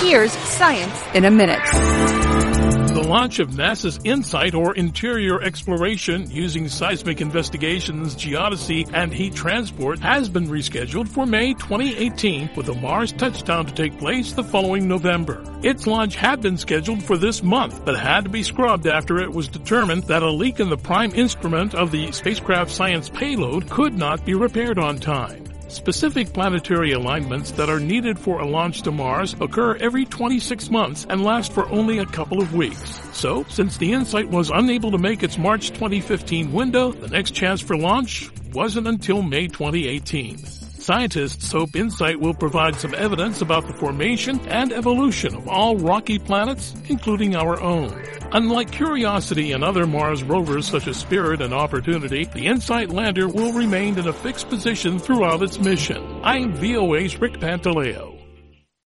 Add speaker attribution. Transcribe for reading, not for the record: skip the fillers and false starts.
Speaker 1: Here's Science in a Minute.
Speaker 2: The launch of NASA's InSight, or Interior Exploration, using seismic investigations, geodesy, and heat transport, has been rescheduled for May 2018, with a Mars touchdown to take place the following November. Its launch had been scheduled for this month, but had to be scrubbed after it was determined that a leak in the prime instrument of the spacecraft science payload could not be repaired on time. Specific planetary alignments that are needed for a launch to Mars occur every 26 months and last for only a couple of weeks. So, since the InSight was unable to make its March 2015 window, the next chance for launch wasn't until May 2018. Scientists hope InSight will provide some evidence about the formation and evolution of all rocky planets, including our own. Unlike Curiosity and other Mars rovers such as Spirit and Opportunity, the InSight lander will remain in a fixed position throughout its mission. I'm VOA's Rick Pantaleo.